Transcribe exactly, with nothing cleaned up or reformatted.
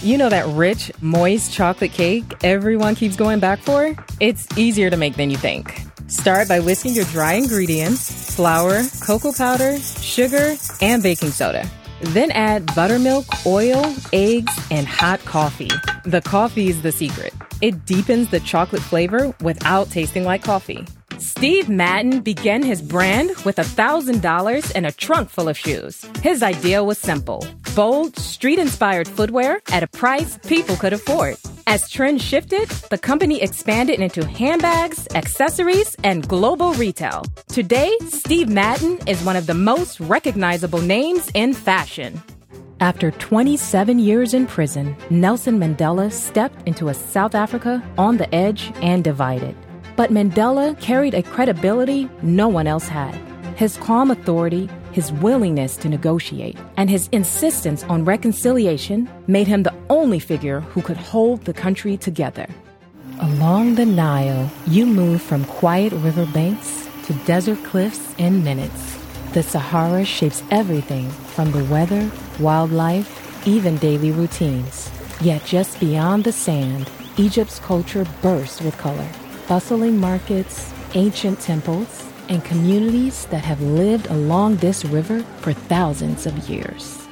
You know that rich, moist chocolate cake everyone keeps going back for? It's easier to make than you think. Start by whisking your dry ingredients, flour, cocoa powder, sugar, and baking soda. Then add buttermilk, oil, eggs, and hot coffee. The coffee is the secret. It deepens the chocolate flavor without tasting like coffee. Steve Madden began his brand with one thousand dollars and a trunk full of shoes. His idea was simple: bold, street-inspired footwear at a price people could afford. As trends shifted, the company expanded into handbags, accessories, and global retail. Today, Steve Madden is one of the most recognizable names in fashion. After twenty-seven years in prison, Nelson Mandela stepped into a South Africa on the edge and divided. But Mandela carried a credibility no one else had. His calm authority, his willingness to negotiate, and his insistence on reconciliation made him the only figure who could hold the country together. Along the Nile, you move from quiet riverbanks to desert cliffs in minutes. The Sahara shapes everything from the weather, wildlife, even daily routines. Yet just beyond the sand, Egypt's culture bursts with color. Bustling markets, ancient temples, and communities that have lived along this river for thousands of years.